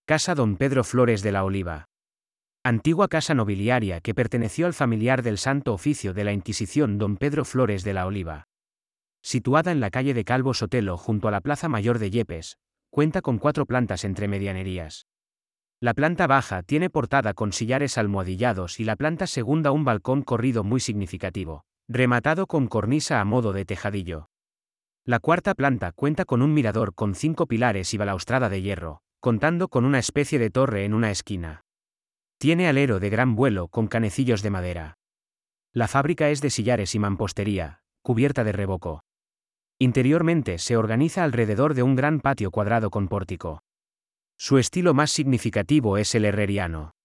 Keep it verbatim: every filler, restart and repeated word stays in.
Casa Don Pedro Flores de la Oliva. Antigua casa nobiliaria que perteneció al familiar del Santo Oficio de la Inquisición Don Pedro Flores de la Oliva. Situada en la calle de Calvo Sotelo junto a la Plaza Mayor de Yepes, cuenta con cuatro plantas entre medianerías. La planta baja tiene portada con sillares almohadillados y la planta segunda un balcón corrido muy significativo, rematado con cornisa a modo de tejadillo. La cuarta planta cuenta con un mirador con cinco pilares y balaustrada de hierro, contando con una especie de torre en una esquina. Tiene alero de gran vuelo con canecillos de madera. La fábrica es de sillares y mampostería, cubierta de revoco. Interiormente se organiza alrededor de un gran patio cuadrado con pórtico. Su estilo más significativo es el herreriano.